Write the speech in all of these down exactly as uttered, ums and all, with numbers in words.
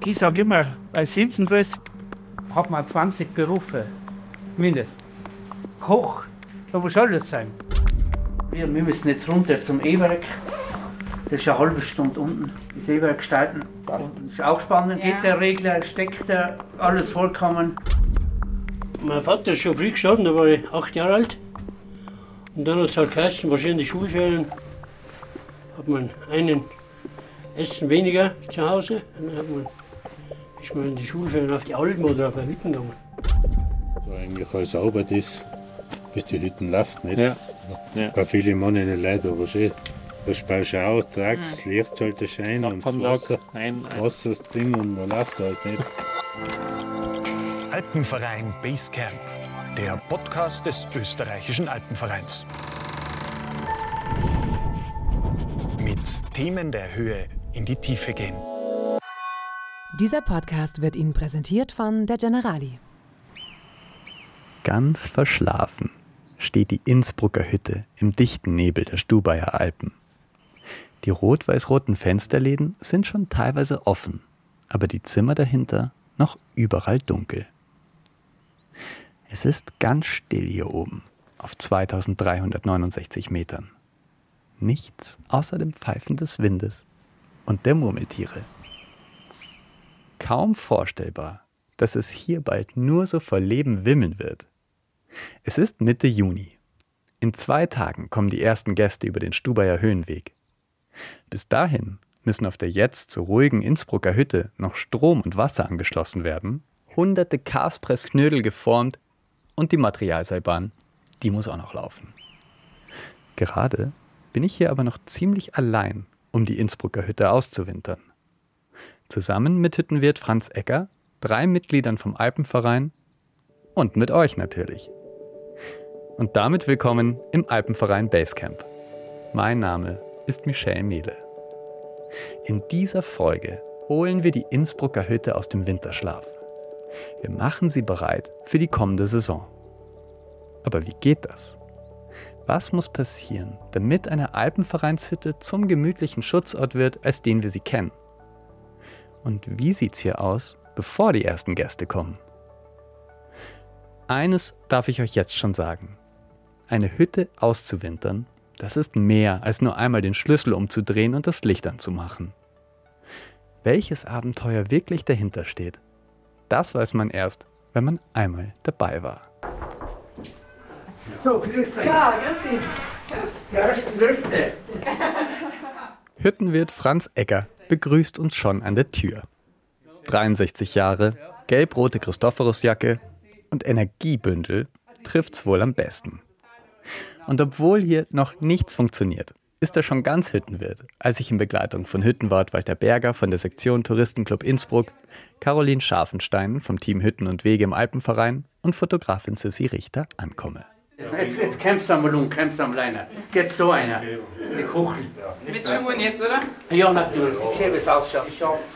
Ich sage immer, bei Simpsongröß hat man zwanzig Berufe, mindestens. Koch, da muss alles sein. Wir, wir müssen jetzt runter zum E-Werk. Das ist eine halbe Stunde unten, das E-Werk starten. Das ist auch spannend, ja. Geht der Regler, steckt der, alles vollkommen. Mein Vater ist schon früh gestorben, da war ich acht Jahre alt. Und dann hat es halt geheißen, wahrscheinlich Schulferien, hat man einen Essen weniger zu Hause. Und dann hat man, ist man in die Schulferien auf die Alpen oder auf eine Hütten gegangen. So eigentlich alles Arbeit ist, bis die Hütten läuft nicht. Ja. Ja. Bei vielen Mann nicht leid, aber schön. Das baust du auch, tragst, das Licht sollte scheinen und das Wasser, nein, nein. Wasser ist drin und man läuft halt nicht. Alpenverein Basecamp, der Podcast des österreichischen Alpenvereins. Mit Themen der Höhe in die Tiefe gehen. Dieser Podcast wird Ihnen präsentiert von der Generali. Ganz verschlafen steht die Innsbrucker Hütte im dichten Nebel der Stubaier Alpen. Die rot-weiß-roten Fensterläden sind schon teilweise offen, aber die Zimmer dahinter noch überall dunkel. Es ist ganz still hier oben, auf zweitausenddreihundertneunundsechzig Metern. Nichts außer dem Pfeifen des Windes und der Murmeltiere. Kaum vorstellbar, dass es hier bald nur so vor Leben wimmeln wird. Es ist Mitte Juni. In zwei Tagen kommen die ersten Gäste über den Stubaier Höhenweg. Bis dahin müssen auf der jetzt so ruhigen Innsbrucker Hütte noch Strom und Wasser angeschlossen werden, hunderte Kaspressknödel geformt und die Materialseilbahn, die muss auch noch laufen. Gerade bin ich hier aber noch ziemlich allein, um die Innsbrucker Hütte auszuwintern. Zusammen mit Hüttenwirt Franz Egger, drei Mitgliedern vom Alpenverein und mit euch natürlich. Und damit willkommen im Alpenverein Basecamp. Mein Name ist Michel Mehle. In dieser Folge holen wir die Innsbrucker Hütte aus dem Winterschlaf. Wir machen sie bereit für die kommende Saison. Aber wie geht das? Was muss passieren, damit eine Alpenvereinshütte zum gemütlichen Schutzort wird, als den wir sie kennen? Und wie sieht's hier aus, bevor die ersten Gäste kommen? Eines darf ich euch jetzt schon sagen. Eine Hütte auszuwintern, das ist mehr als nur einmal den Schlüssel umzudrehen und das Licht anzumachen. Welches Abenteuer wirklich dahinter steht, das weiß man erst, wenn man einmal dabei war. So, grüß dich. Ja, grüß dich. Grüß dich. Hüttenwirt Franz Egger begrüßt uns schon an der Tür. dreiundsechzig Jahre, gelb-rote Christophorusjacke und Energiebündel trifft's wohl am besten. Und obwohl hier noch nichts funktioniert, ist er schon ganz Hüttenwirt, als ich in Begleitung von Hüttenwart Walter Berger von der Sektion Touristenclub Innsbruck, Caroline Scharfenstein vom Team Hütten und Wege im Alpenverein und Fotografin Sissi Richter ankomme. Jetzt, jetzt kämpfst du am Lung, kämpfst du am Leiner. Jetzt so einer, die Kuchel. Mit Schuhen jetzt, oder? Ja, natürlich. Ich sehe, wie es ausschaut.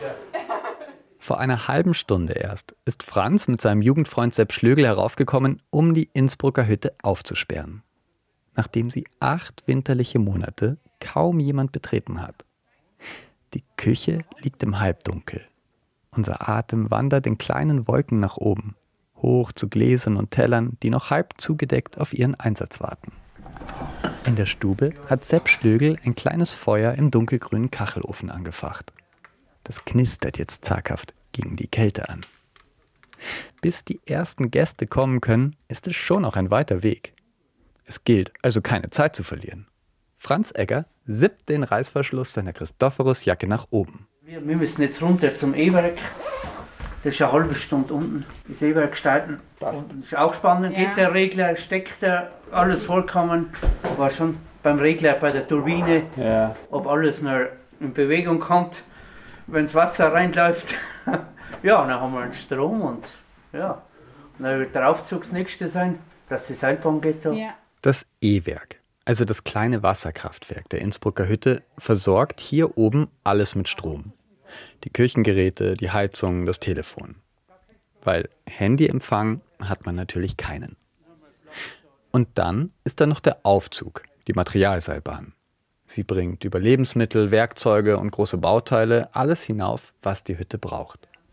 Vor einer halben Stunde erst ist Franz mit seinem Jugendfreund Sepp Schlögl heraufgekommen, um die Innsbrucker Hütte aufzusperren. Nachdem sie acht winterliche Monate kaum jemand betreten hat. Die Küche liegt im Halbdunkel. Unser Atem wandert in kleinen Wolken nach oben, hoch zu Gläsern und Tellern, die noch halb zugedeckt auf ihren Einsatz warten. In der Stube hat Sepp Schlögl ein kleines Feuer im dunkelgrünen Kachelofen angefacht. Das knistert jetzt zaghaft gegen die Kälte an. Bis die ersten Gäste kommen können, ist es schon noch ein weiter Weg. Es gilt also keine Zeit zu verlieren. Franz Egger sippt den Reißverschluss seiner Christophorusjacke nach oben. Wir, wir müssen jetzt runter zum E-Werk. Das ist eine halbe Stunde unten, das E-Werk starten. Das ist auch spannend, Ja. geht der Regler, steckt der, alles vollkommen. War schon beim Regler, bei der Turbine, Ja. ob alles noch in Bewegung kommt, wenn das Wasser reinläuft. Ja, dann haben wir einen Strom und ja, und dann wird der Aufzug das nächste sein, dass die Seilbahn geht da. Ja. Das E-Werk, also das kleine Wasserkraftwerk der Innsbrucker Hütte, versorgt hier oben alles mit Strom. Die Küchengeräte, die Heizung, das Telefon. Weil Handyempfang hat man natürlich keinen. Und dann ist da noch der Aufzug, die Materialseilbahn. Sie bringt über Lebensmittel, Werkzeuge und große Bauteile alles hinauf, was die Hütte braucht.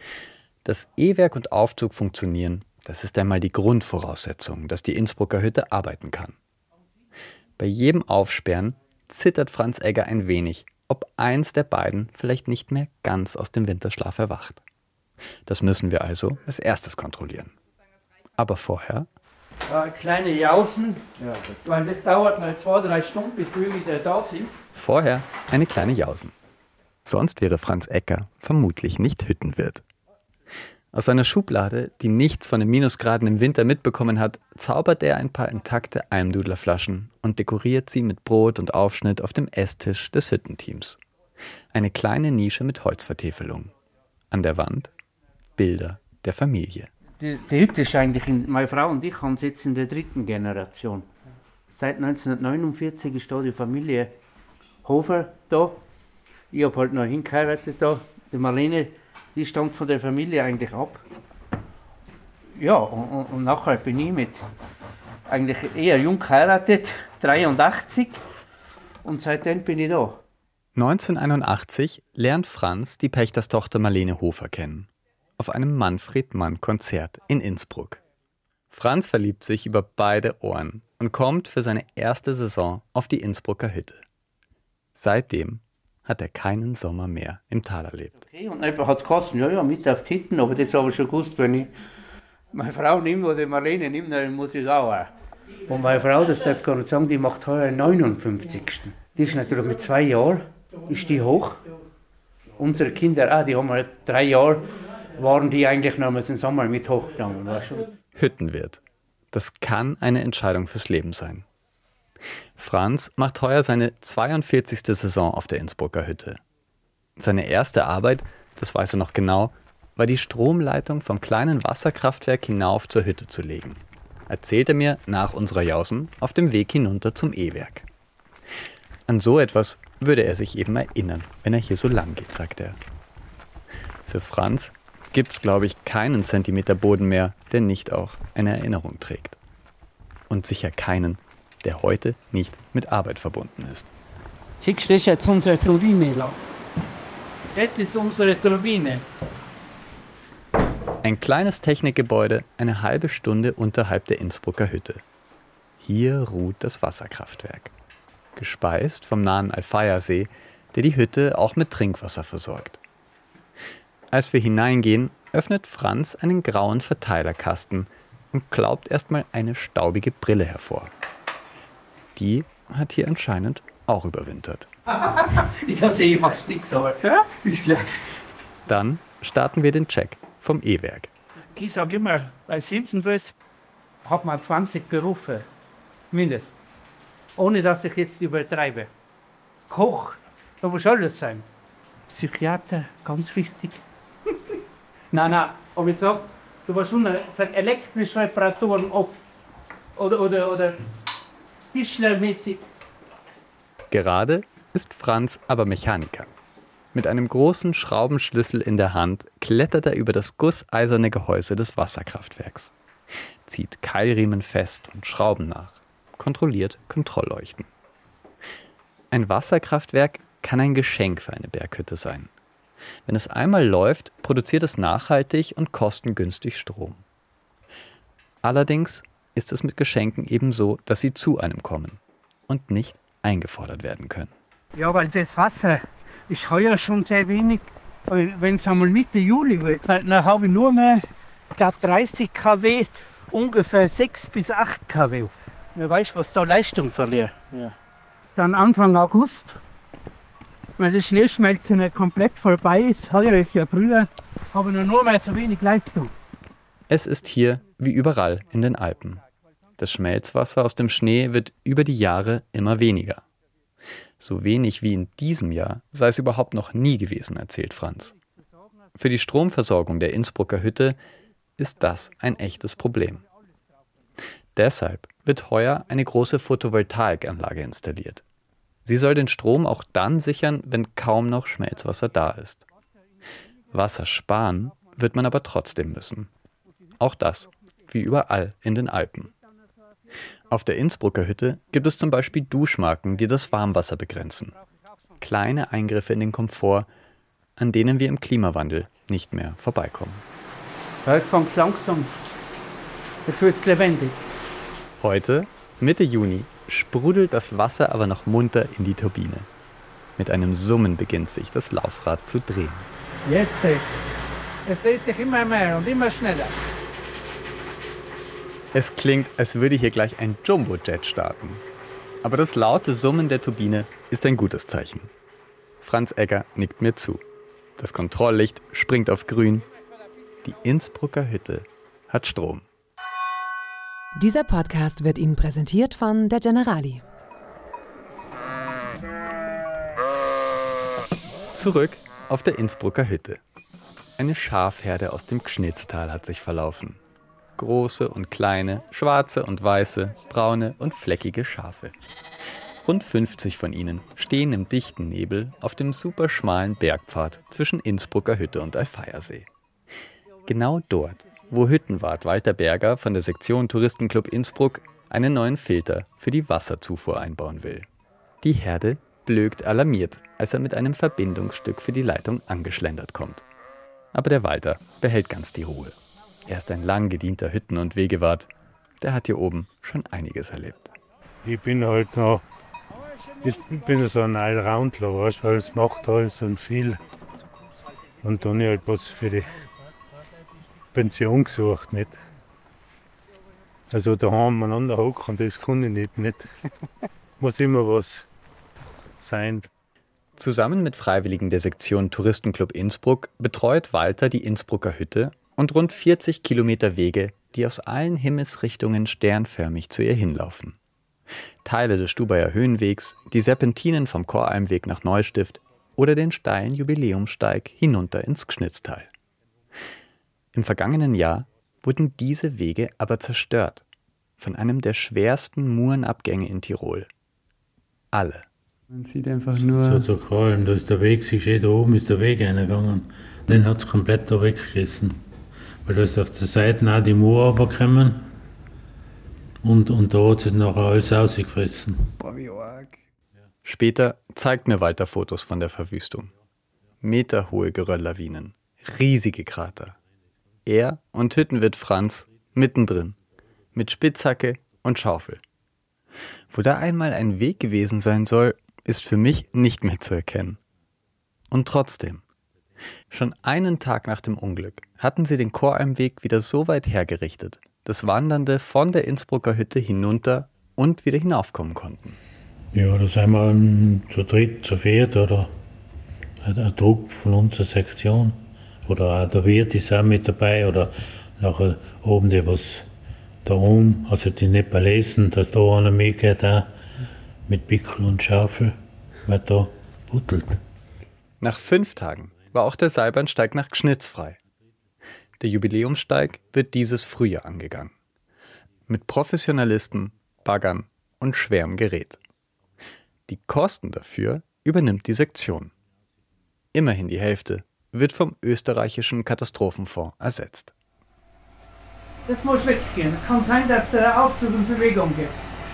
Dass E-Werk und Aufzug funktionieren, das ist einmal die Grundvoraussetzung, dass die Innsbrucker Hütte arbeiten kann. Bei jedem Aufsperren zittert Franz Egger ein wenig, ob eins der beiden vielleicht nicht mehr ganz aus dem Winterschlaf erwacht. Das müssen wir also als erstes kontrollieren. Aber vorher... Äh, kleine Jausen, ja, weil das dauert mal zwei, drei Stunden, bis wir wieder da sind. Vorher eine kleine Jausen. Sonst wäre Franz Egger vermutlich nicht Hüttenwirt. Aus seiner Schublade, die nichts von den Minusgraden im Winter mitbekommen hat, zaubert er ein paar intakte Almdudlerflaschen und dekoriert sie mit Brot und Aufschnitt auf dem Esstisch des Hüttenteams. Eine kleine Nische mit Holzvertäfelung. An der Wand Bilder der Familie. Die, die Hütte ist eigentlich, in, meine Frau und ich haben sie jetzt in der dritten Generation. Seit neunzehnhundertneunundvierzig ist da die Familie Hofer da. Ich habe halt noch hingeheiratet da. Die Marlene, die stammt von der Familie eigentlich ab. Ja, und, und, und nachher bin ich mit eigentlich eher jung geheiratet, dreiundachtzig, und seitdem bin ich da. neunzehnhunderteinundachtzig lernt Franz die Pächterstochter Marlene Hofer kennen. Auf einem Manfred-Mann-Konzert in Innsbruck. Franz verliebt sich über beide Ohren und kommt für seine erste Saison auf die Innsbrucker Hütte. Seitdem hat er keinen Sommer mehr im Tal erlebt. Okay, und einfach hat es gekostet, ja, ja, mit auf die Hütten, aber das habe ich schon gewusst, wenn ich meine Frau nehme oder Marlene nehme, dann muss ich es auch. Und meine Frau, das darf ich gar nicht sagen, die macht heuer den neunundfünfzigsten Die ist natürlich mit zwei Jahren, ist die hoch. Unsere Kinder auch, die haben halt drei Jahre, waren die eigentlich noch mal im Sommer mit hochgegangen. War schon. Hüttenwirt. Das kann eine Entscheidung fürs Leben sein. Franz macht heuer seine zweiundvierzigste Saison auf der Innsbrucker Hütte. Seine erste Arbeit, das weiß er noch genau, war die Stromleitung vom kleinen Wasserkraftwerk hinauf zur Hütte zu legen. Erzählt er mir nach unserer Jausen auf dem Weg hinunter zum E-Werk. An so etwas würde er sich eben erinnern, wenn er hier so lang geht, sagt er. Für Franz gibt's, glaube ich, keinen Zentimeter Boden mehr, der nicht auch eine Erinnerung trägt. Und sicher keinen, der heute nicht mit Arbeit verbunden ist. Siehst du, das ist jetzt unsere Turbine. Das ist unsere Turbine. Ein kleines Technikgebäude, eine halbe Stunde unterhalb der Innsbrucker Hütte. Hier ruht das Wasserkraftwerk. Gespeist vom nahen Alfeiersee, der die Hütte auch mit Trinkwasser versorgt. Als wir hineingehen, öffnet Franz einen grauen Verteilerkasten und klaubt erstmal eine staubige Brille hervor. Die hat hier anscheinend auch überwintert. Ich sehe eh fast nichts, aber Dann starten wir den Check vom E-Werk. Ich sage immer, bei Simpsonfest hat man zwanzig Berufe, mindestens. Ohne dass ich jetzt übertreibe. Koch, da muss alles sein. Psychiater, ganz wichtig. Nein, nein, aber ich sag, du warst schon sag, elektrische Reparaturen oft. Oder, oder, oder Tischlermäßig. Gerade ist Franz aber Mechaniker. Mit einem großen Schraubenschlüssel in der Hand klettert er über das gusseiserne Gehäuse des Wasserkraftwerks. Zieht Keilriemen fest und Schrauben nach. Kontrolliert Kontrollleuchten. Ein Wasserkraftwerk kann ein Geschenk für eine Berghütte sein. Wenn es einmal läuft, produziert es nachhaltig und kostengünstig Strom. Allerdings ist es mit Geschenken eben so, dass sie zu einem kommen und nicht eingefordert werden können. Ja, weil das Wasser ist heuer schon sehr wenig. Wenn es einmal Mitte Juli wird, dann habe ich nur mehr das dreißig Kilowatt, ungefähr sechs bis acht Kilowatt. Wer weiß, was da Leistung verliert. Ja. Dann Anfang August, wenn das Schneeschmelzen nicht komplett vorbei ist, heuer ist ja Frühjahr, habe ich nur mehr so wenig Leistung. Es ist hier wie überall in den Alpen. Das Schmelzwasser aus dem Schnee wird über die Jahre immer weniger. So wenig wie in diesem Jahr sei es überhaupt noch nie gewesen, erzählt Franz. Für die Stromversorgung der Innsbrucker Hütte ist das ein echtes Problem. Deshalb wird heuer eine große Photovoltaikanlage installiert. Sie soll den Strom auch dann sichern, wenn kaum noch Schmelzwasser da ist. Wasser sparen wird man aber trotzdem müssen. Auch das, wie überall in den Alpen. Auf der Innsbrucker Hütte gibt es zum Beispiel Duschmarken, die das Warmwasser begrenzen. Kleine Eingriffe in den Komfort, an denen wir im Klimawandel nicht mehr vorbeikommen. Ja, jetzt fängt es langsam. Jetzt wird es lebendig. Heute, Mitte Juni, sprudelt das Wasser aber noch munter in die Turbine. Mit einem Summen beginnt sich das Laufrad zu drehen. Jetzt, äh, es dreht sich immer mehr und immer schneller. Es klingt, als würde hier gleich ein Jumbojet starten. Aber das laute Summen der Turbine ist ein gutes Zeichen. Franz Egger nickt mir zu. Das Kontrolllicht springt auf grün. Die Innsbrucker Hütte hat Strom. Dieser Podcast wird Ihnen präsentiert von der Generali. Zurück auf der Innsbrucker Hütte. Eine Schafherde aus dem Gschnitztal hat sich verlaufen. Große und kleine, schwarze und weiße, braune und fleckige Schafe. Rund fünfzig von ihnen stehen im dichten Nebel auf dem superschmalen Bergpfad zwischen Innsbrucker Hütte und Alfeiersee. Genau dort, wo Hüttenwart Walter Berger von der Sektion Touristenclub Innsbruck einen neuen Filter für die Wasserzufuhr einbauen will. Die Herde blökt alarmiert, als er mit einem Verbindungsstück für die Leitung angeschlendert kommt. Aber der Walter behält ganz die Ruhe. Er ist ein lang gedienter Hütten- und Wegewart. Der hat hier oben schon einiges erlebt. Ich bin halt noch, ich bin so ein Allroundler, weißt, weil es macht alles und viel. Und dann habe ich halt was für die Pension gesucht, nicht? Also daheim aneinander hocken, das kann ich nicht, nicht. Muss immer was sein. Zusammen mit Freiwilligen der Sektion Touristenclub Innsbruck betreut Walter die Innsbrucker Hütte und rund vierzig Kilometer Wege, die aus allen Himmelsrichtungen sternförmig zu ihr hinlaufen. Teile des Stubaier Höhenwegs, die Serpentinen vom Koralmweg nach Neustift oder den steilen Jubiläumssteig hinunter ins Gschnitztal. Im vergangenen Jahr wurden diese Wege aber zerstört von einem der schwersten Murenabgänge in Tirol. Alle. Man sieht einfach nur... So zu krallen, da ist der Weg, siehst du, da oben ist der Weg reingegangen. Den hat es komplett da weggerissen. Weil da ist auf der Seite auch die Mauer runtergekommen und, und da hat sich nachher alles rausgefressen. Boah, wie arg. Später zeigt mir Walter Fotos von der Verwüstung. Meterhohe Gerölllawinen, riesige Krater. Er und Hüttenwirt Franz mittendrin, mit Spitzhacke und Schaufel. Wo da einmal ein Weg gewesen sein soll, ist für mich nicht mehr zu erkennen. Und trotzdem, schon einen Tag nach dem Unglück hatten sie den Koralmweg wieder so weit hergerichtet, dass Wandernde von der Innsbrucker Hütte hinunter und wieder hinaufkommen konnten. Ja, da sind wir zu dritt, zu viert oder ein Trupp von unserer Sektion. Oder auch der Wirt ist auch mit dabei oder nachher oben die was da oben, also die Nepalesen, dass da einer mitgeht auch mit Pickel und Schaufel, weil da buttelt. Nach fünf Tagen war auch der Seilbahnsteig nach Gschnitz frei. Der Jubiläumssteig wird dieses Frühjahr angegangen. Mit Professionalisten, Baggern und schwerem Gerät. Die Kosten dafür übernimmt die Sektion. Immerhin die Hälfte wird vom österreichischen Katastrophenfonds ersetzt. Das muss weggehen. Es kann sein, dass der Aufzug in Bewegung geht.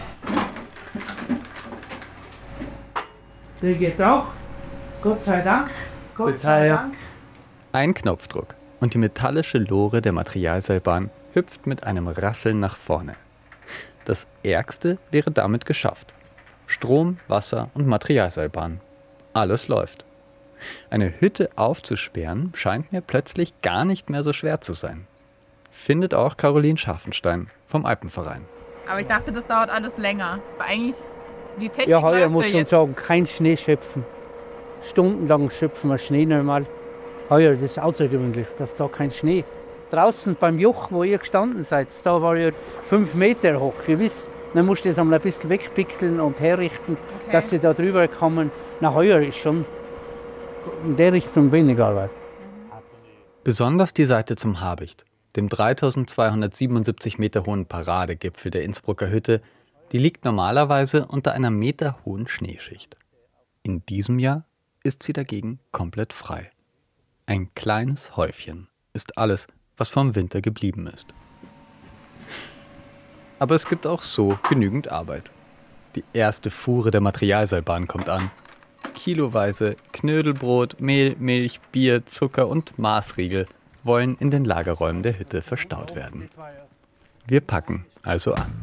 Der geht auch. Gott sei Dank. Gott sei Dank. Ein Knopfdruck und die metallische Lore der Materialseilbahn hüpft mit einem Rasseln nach vorne. Das Ärgste wäre damit geschafft. Strom, Wasser und Materialseilbahn. Alles läuft. Eine Hütte aufzusperren scheint mir plötzlich gar nicht mehr so schwer zu sein. Findet auch Caroline Scharfenstein vom Alpenverein. Aber ich dachte, das dauert alles länger. Aber eigentlich die Technik Ja, heuer muss ja man jetzt. sagen, kein Schnee schöpfen. Stundenlang schöpfen wir Schnee normal. Heuer, das ist außergewöhnlich, dass da kein Schnee. Draußen beim Joch, wo ihr gestanden seid, da war ja fünf Meter hoch, gewiss. Dann musst du das einmal ein bisschen wegpickeln und herrichten, Okay. dass sie da drüber kommen. Na, heuer ist schon in der Richtung weniger Arbeit. Besonders die Seite zum Habicht, dem dreitausendzweihundertsiebenundsiebzig Meter hohen Paradegipfel der Innsbrucker Hütte, die liegt normalerweise unter einer meterhohen Schneeschicht. In diesem Jahr ist sie dagegen komplett frei. Ein kleines Häufchen ist alles, was vom Winter geblieben ist. Aber es gibt auch so genügend Arbeit. Die erste Fuhre der Materialseilbahn kommt an. Kiloweise Knödelbrot, Mehl, Milch, Bier, Zucker und Maßriegel wollen in den Lagerräumen der Hütte verstaut werden. Wir packen also an.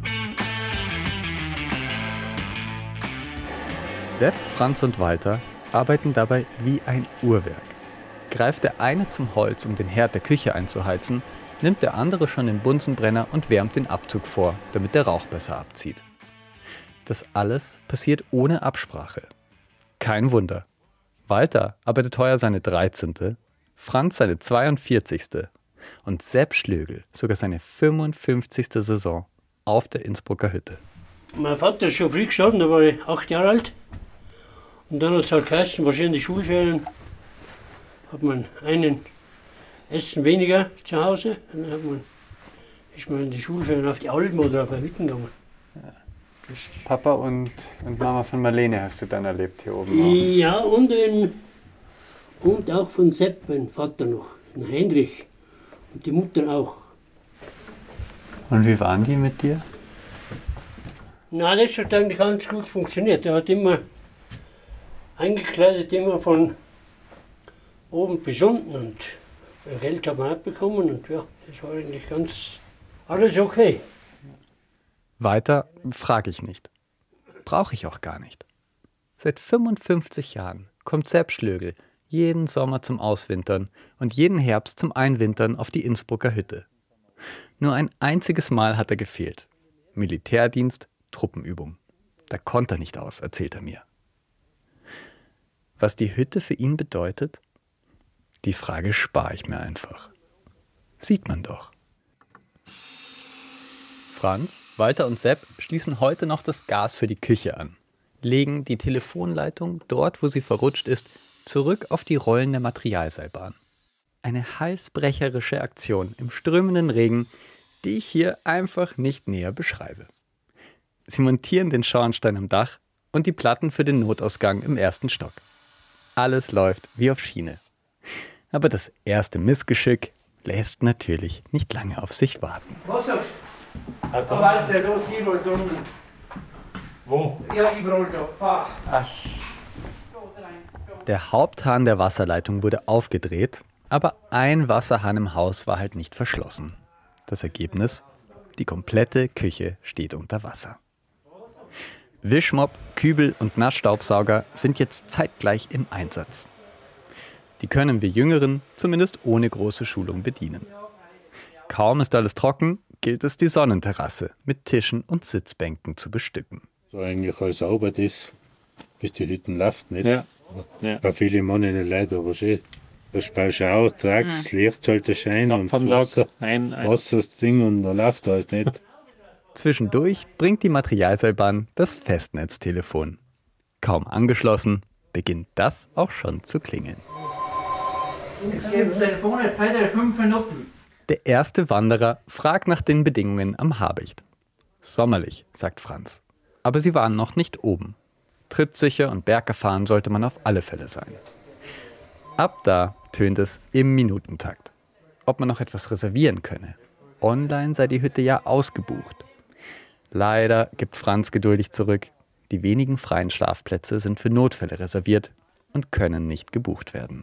Sepp, Franz und Walter arbeiten dabei wie ein Uhrwerk. Greift der eine zum Holz, um den Herd der Küche einzuheizen, nimmt der andere schon den Bunsenbrenner und wärmt den Abzug vor, damit der Rauch besser abzieht. Das alles passiert ohne Absprache. Kein Wunder. Walter arbeitet heuer seine dreizehnte, Franz seine zweiundvierzigste und Sepp Schlögl sogar seine fünfundfünfzigste Saison auf der Innsbrucker Hütte. Mein Vater ist schon früh gestorben, da war ich acht Jahre alt. Und dann hat es halt geheißen, wahrscheinlich Schulferien, hat man einen Essen weniger zu Hause. Und dann hat man, ist man in die Schulferien auf die Alpen oder auf eine Hütten gegangen. Ja. Papa und, und Mama von Marlene hast du dann erlebt hier oben auch? Ja, und, in, und auch von Sepp, mein Vater noch, den Heinrich. Und die Mutter auch. Und wie waren die mit dir? Na, das hat eigentlich ganz gut funktioniert. Er hat immer eingekleidet, immer von oben bis unten. Und Geld hat man abbekommen. Und ja, das war eigentlich ganz alles okay. Weiter frage ich nicht. Brauche ich auch gar nicht. Seit fünfundfünfzig Jahren kommt Sepp Schlögl jeden Sommer zum Auswintern und jeden Herbst zum Einwintern auf die Innsbrucker Hütte. Nur ein einziges Mal hat er gefehlt. Militärdienst, Truppenübung. Da konnte er nicht aus, erzählt er mir. Was die Hütte für ihn bedeutet? Die Frage spare ich mir einfach. Sieht man doch. Franz, Walter und Sepp schließen heute noch das Gas für die Küche an, legen die Telefonleitung dort, wo sie verrutscht ist, zurück auf die Rollen der Materialseilbahn. Eine halsbrecherische Aktion im strömenden Regen, die ich hier einfach nicht näher beschreibe. Sie montieren den Schornstein am Dach und die Platten für den Notausgang im ersten Stock. Alles läuft wie auf Schiene. Aber das erste Missgeschick lässt natürlich nicht lange auf sich warten. Was sagst du? Da Walter, los, ich roll da unten. Wo? Ja, ich roll da. Fach. Der Haupthahn der Wasserleitung wurde aufgedreht, aber ein Wasserhahn im Haus war halt nicht verschlossen. Das Ergebnis? Die komplette Küche steht unter Wasser. Wischmopp, Kübel und Nassstaubsauger sind jetzt zeitgleich im Einsatz. Die können wir Jüngeren zumindest ohne große Schulung bedienen. Kaum ist alles trocken, gilt es, die Sonnenterrasse mit Tischen und Sitzbänken zu bestücken. So eigentlich alles sauber ist, bis die Hütten läuft, nicht? Ja. Ja. Bei vielen Mann nicht leid, aber schön. Da sparst du auch, tragst, das Licht sollte scheinen und Wasser, ein, ein. Wasser das Ding und dann läuft alles nicht. Zwischendurch bringt die Materialseilbahn das Festnetztelefon. Kaum angeschlossen, beginnt das auch schon zu klingeln. Jetzt geht das Telefon, jetzt seid ihr fünf Minuten. Der erste Wanderer fragt nach den Bedingungen am Habicht. Sommerlich, sagt Franz. Aber sie waren noch nicht oben. Trittsicher und bergerfahren sollte man auf alle Fälle sein. Ab da tönt es im Minutentakt. Ob man noch etwas reservieren könne. Online sei die Hütte ja ausgebucht. Leider gibt Franz geduldig zurück. Die wenigen freien Schlafplätze sind für Notfälle reserviert und können nicht gebucht werden.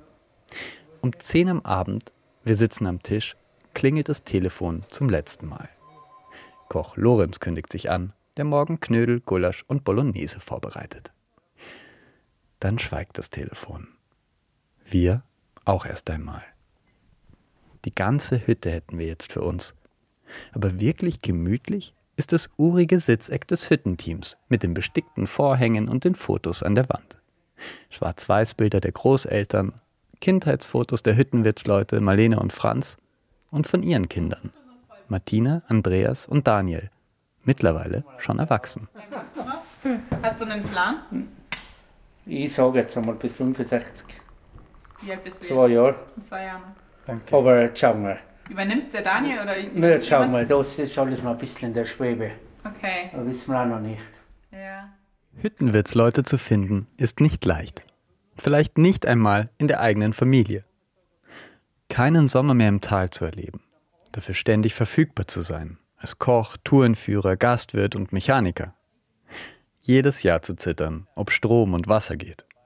Um zehn am Abend, wir sitzen am Tisch, klingelt das Telefon zum letzten Mal. Koch Lorenz kündigt sich an, der morgen Knödel, Gulasch und Bolognese vorbereitet. Dann schweigt das Telefon. Wir auch erst einmal. Die ganze Hütte hätten wir jetzt für uns. Aber wirklich gemütlich ist das urige Sitzeck des Hüttenteams mit den bestickten Vorhängen und den Fotos an der Wand. Schwarz-Weiß-Bilder der Großeltern, Kindheitsfotos der Hüttenwirtsleute Marlene und Franz und von ihren Kindern, Martina, Andreas und Daniel, mittlerweile schon erwachsen. Hast du einen Plan? Ich sage jetzt einmal bis fünfundsechzig. Wie alt bist du Zwei jetzt? Jahre. In zwei Jahren. Danke. Aber jetzt schauen wir. Übernimmt der Daniel oder Na, jetzt schauen wir, das ist alles noch ein bisschen in der Schwebe. Okay. Da wissen wir auch noch nicht. Ja. Hüttenwirtsleute zu finden, ist nicht leicht. Vielleicht nicht einmal in der eigenen Familie. Keinen Sommer mehr im Tal zu erleben, dafür ständig verfügbar zu sein, als Koch, Tourenführer, Gastwirt und Mechaniker. Jedes Jahr zu zittern, ob Strom und Wasser geht.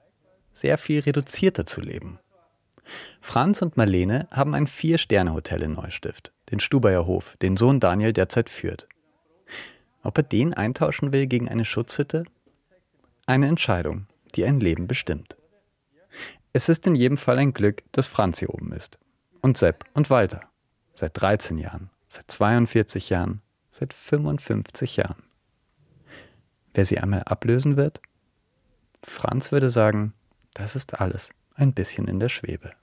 sehr viel reduzierter zu leben. Franz und Marlene haben ein Vier-Sterne-Hotel in Neustift, den Stubaier Hof, den Sohn Daniel derzeit führt. Ob er den eintauschen will gegen eine Schutzhütte? Eine Entscheidung, die ein Leben bestimmt. Es ist in jedem Fall ein Glück, dass Franz hier oben ist. Und Sepp und Walter. Seit dreizehn Jahren, seit zweiundvierzig Jahren, seit fünfundfünfzig Jahren. Wer sie einmal ablösen wird? Franz würde sagen, das ist alles ein bisschen in der Schwebe.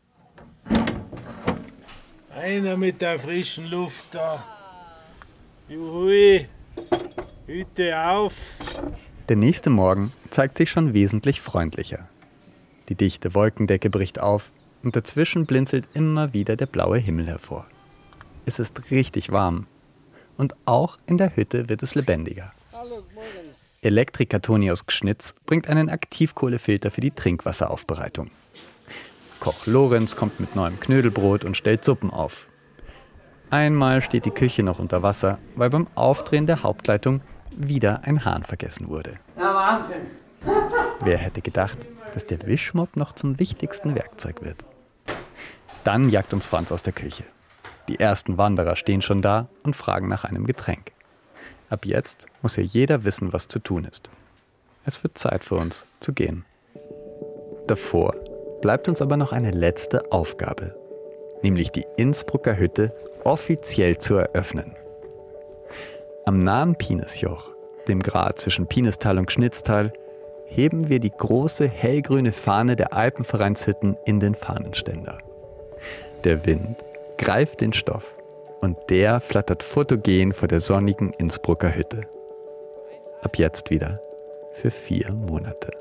Einer mit der frischen Luft da. Juhui, Hüte auf. Der nächste Morgen zeigt sich schon wesentlich freundlicher. Die dichte Wolkendecke bricht auf und dazwischen blinzelt immer wieder der blaue Himmel hervor. Es ist richtig warm. Und auch in der Hütte wird es lebendiger. Elektriker Toni aus Gschnitz bringt einen Aktivkohlefilter für die Trinkwasseraufbereitung. Koch Lorenz kommt mit neuem Knödelbrot und stellt Suppen auf. Einmal steht die Küche noch unter Wasser, weil beim Aufdrehen der Hauptleitung wieder ein Hahn vergessen wurde. Ja, Wahnsinn. Wer hätte gedacht, dass der Wischmopp noch zum wichtigsten Werkzeug wird? Dann jagt uns Franz aus der Küche. Die ersten Wanderer stehen schon da und fragen nach einem Getränk. Ab jetzt muss ja jeder wissen, was zu tun ist. Es wird Zeit für uns zu gehen. Davor bleibt uns aber noch eine letzte Aufgabe, nämlich die Innsbrucker Hütte offiziell zu eröffnen. Am nahen Pinesjoch, dem Grat zwischen Pinestal und Gschnitztal, heben wir die große hellgrüne Fahne der Alpenvereinshütten in den Fahnenständer. Der Wind greift den Stoff und der flattert fotogen vor der sonnigen Innsbrucker Hütte. Ab jetzt wieder für vier Monate.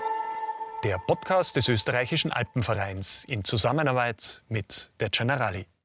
Der Podcast des Österreichischen Alpenvereins in Zusammenarbeit mit der Generali.